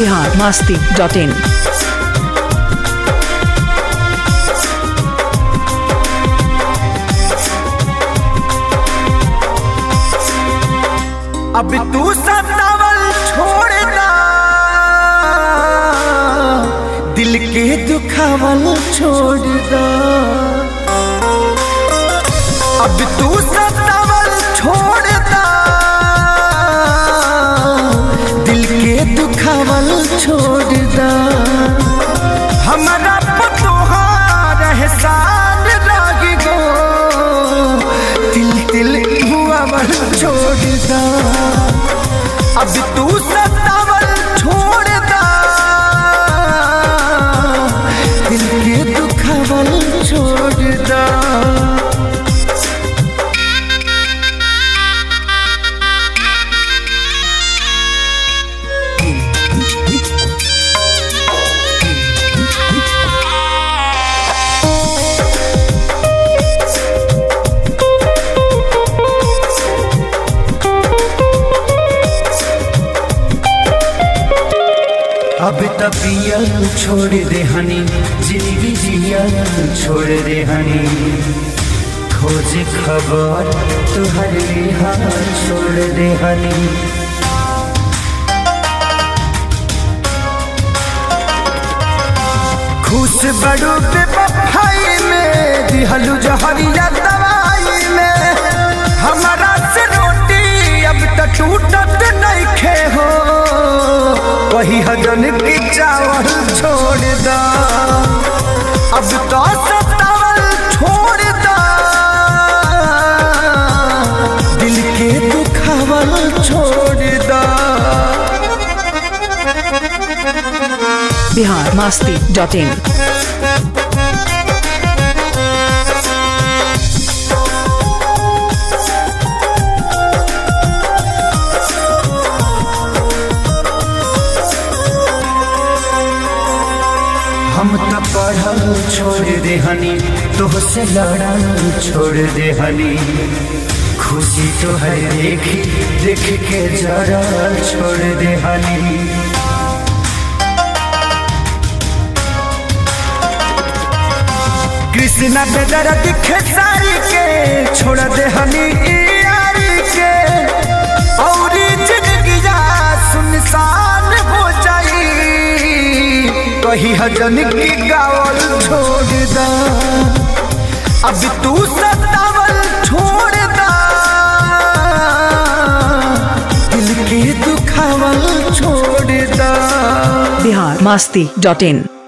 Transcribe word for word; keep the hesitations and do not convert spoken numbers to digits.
Bihar Masti dot इन। अब तू सतावल छोड़ना, दिल के दुखावल छोड़ना। अब तू सतावल छोड़ना, दिल के दुखावल छोड़ना। हमारा पतोहार एहसान लागी गो, दिल दिल हुआवल छोड़ना। अब तू सतावल छोड़ना, दिल के दुखावल छोड़ना। अब तपिया छोड़ दे हनी, जिंदगी जिया छोड़ दे हनी। खोज खबर तुहर हाथ छोड़ दे हनी। खुश बड़ू बेवफाई में, दिहलू जहरिया दवाई में। हमारा से रोटी अब तक टूटत नहीं खे हो, वही हजन की चावल छोड़ दा। अब तो सतावल छोड़ दा, दिल के दुखावल छोड़ दा। Bihar Masti dot in. हम तो पढ़ल छोड़ दे हनी, तुहसे लड़ल छोड़ दे हनी। खुशी तो है देखी देख के जरा छोड़ दे हनी। कृष्णा पे दर्द खेसारी के छोड़ दे हनी यारी के। और जिंदगी सुनसान हो जाई, कही हजन की गावल छोड़ दा। अब तू सतावल छोड़ दा, दिल के दुखावल छोड़ दा। बिहार मस्ती डॉट इन।